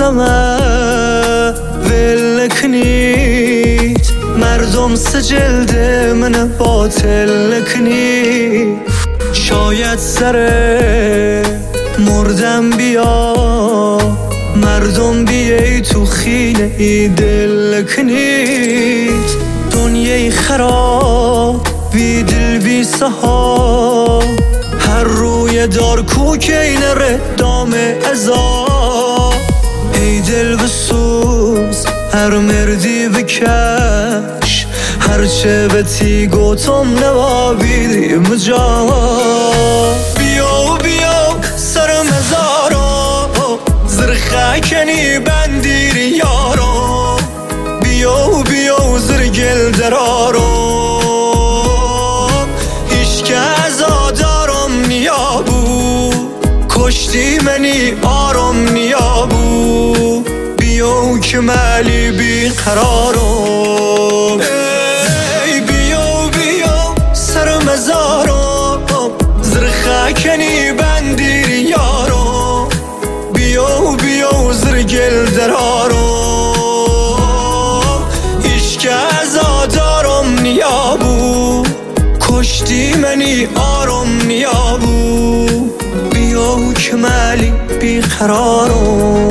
همه ولکنید مردم سجلد من باطل لکنی شاید سر مردم بیا مردم بیایی تو خینه ای دل لکنید دنیای خراب بی دل بی سها هر روی دار کوکین ردام ازا ای دل بسوز هر مردی بکش هرچه بتی گوتم نوابیدی مجا بیو سر مزارو زرخکنی بندیر یارو بیو زرگل درارو هیچ از آدارم نیابو کشتی منی آرام نیابو بیو که مالی بی قرارم ای بیو سر مزارم زرخکنی بندیر یارو بیو زرگل درارو هیچ از آدارم نیابو کشتی منی آرام نیابو بیو که مالی بی قرارم